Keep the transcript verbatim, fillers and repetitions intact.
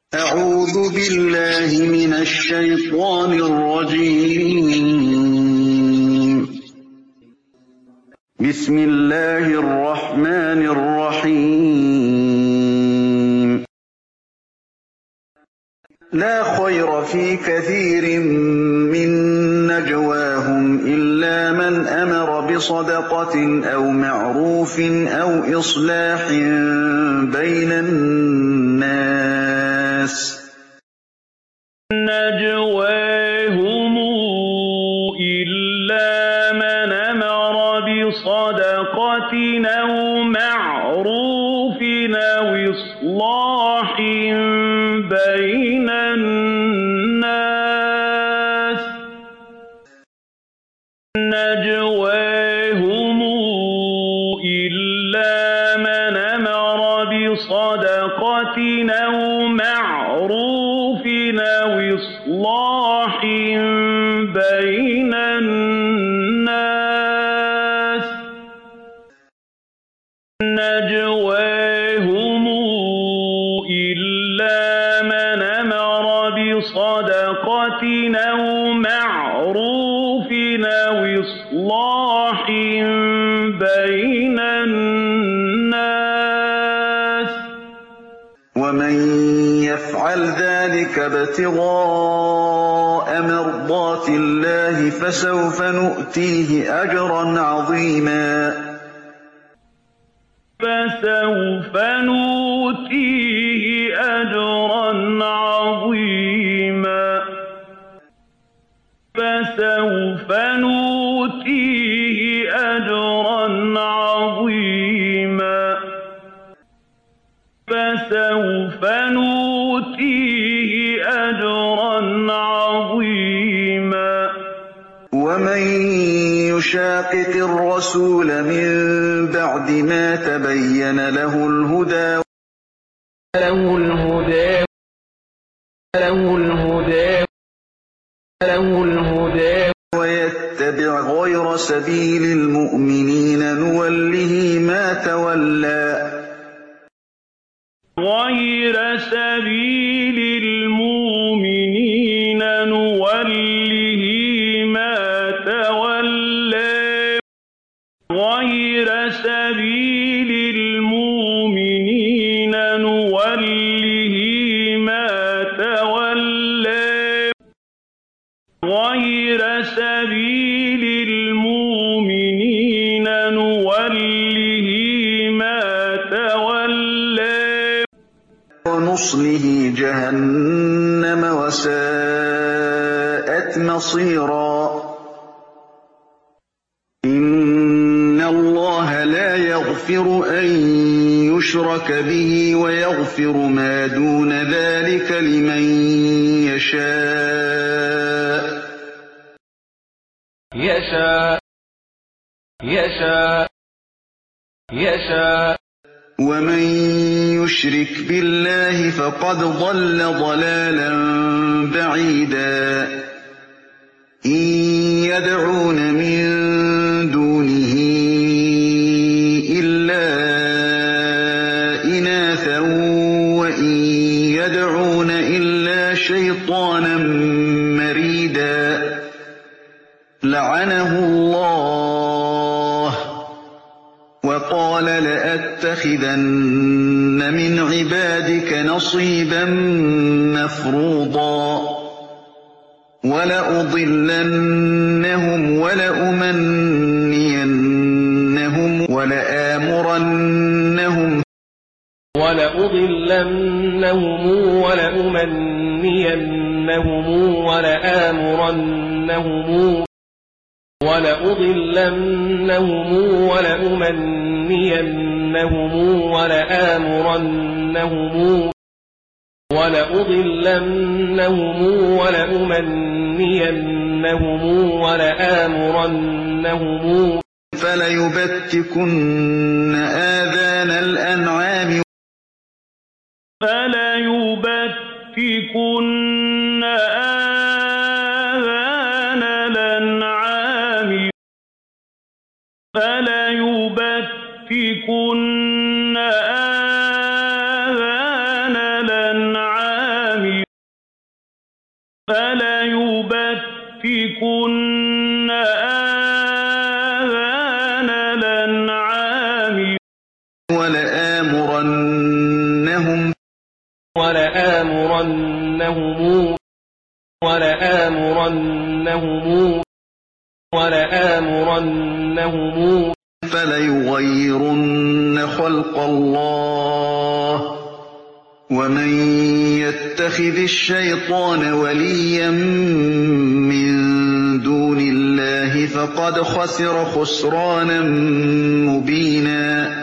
أعوذ بالله من الشيطان الرجيم. بسم الله الرحمن الرحيم. لا خير في كثير من نجواهم إلا من أمر بصدقة أو معروف أو إصلاح بين الناس. نجواهم إلا من أمر بصدقة أو معروف أو إصلاح بين الناس. نجواهم إلا من أمر بصدقة أو معروف أو إصلاح بين الناس. نجواهم إلا من أمر بصدقة أو معروف أو إصلاح بين الناس. ومن يفعل ذلك ابتغاء مرضات الله فسوف نؤتيه أجرا عظيما. فسوف نؤتيه أجرا عظيما. فسوف نؤتيه أجرا عظيما. فسوف نؤتيه أجرا عظيما. ومن يشاقق الرسول من بعد ما تبين له الهدى له الهدى له الهدى له الهدى ويتبع غير سبيل المؤمنين نوله ما تولى غير سبيل المؤمنين نوله ما تولى. غير سبيل المؤمنين نوله ما تولى. غير سبيل المؤمنين نوله ما تولى. ونصله جهنم وساءت مصيرا. إن الله لا يغفر أن يشرك به ويغفر ما دون ذلك لمن يشاء. يشاء يشاء يشاء ومن يشرك بالله فقد ضل ضلالا بعيدا. إن يدعون من دونه إلا إناثا وإن يدعون إلا شيطانا مريدا. لعنه الله وقال لأتخذن من عبادك نصيبا مفروضا. ولأضلنهم ولأمنينهم ولآمرنهم ولأضلنهم ولأمنينهم ولآمرنهم ولأضلنهم ولأمنينهم ولآمرنهم ولأضلنهم ولأمنينهم ولآمرنهم فليبتكن آذان الأنعام فليبتكن آذان الأنعام. فليبتكن آذان الأنعام فَلَيُبَتِّكُنَّ آذَانَ الْأَنْعَامِ وَلَآمُرَنَّهُمْ وَلَآمُرَنَّهُمْ وَلَآمُرَنَّهُمْ وَلَآمُرَنَّهُمْ فَلَيُغَيِّرُنَّ خَلْقَ اللَّهِ ۚ وَمَن يَتَّخِذِ الشَّيْطَانَ وَلِيًّا مِّن دُونِ اللَّهِ فَقَدْ خَسِرَ خُسْرَانًا مُّبِينًا